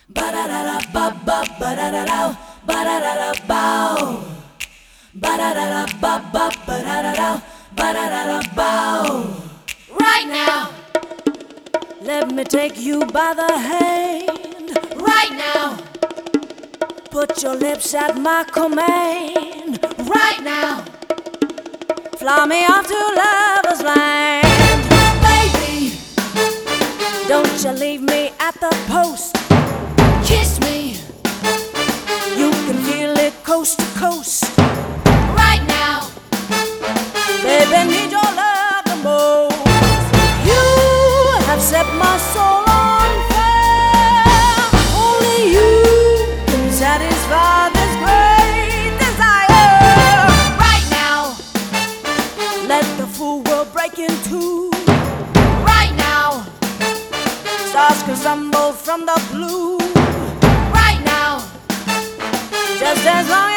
Ba da da da ba ba ba da da da ba da da da bow. Ba da da da ba ba ba da da da ba da da da bow. Right now, let me take you by the hand. Right now, put your lips at my command. Right now, fly me off to lover's land. Baby, don't you leave me at the post. Kiss me, you can feel it coast to coast. Right now, baby, need your love the most. You have set my soul on fire. Only you can satisfy this great desire. Right now, let the full world break in two. Right now, stars can stumble from the blue. Right now, just as long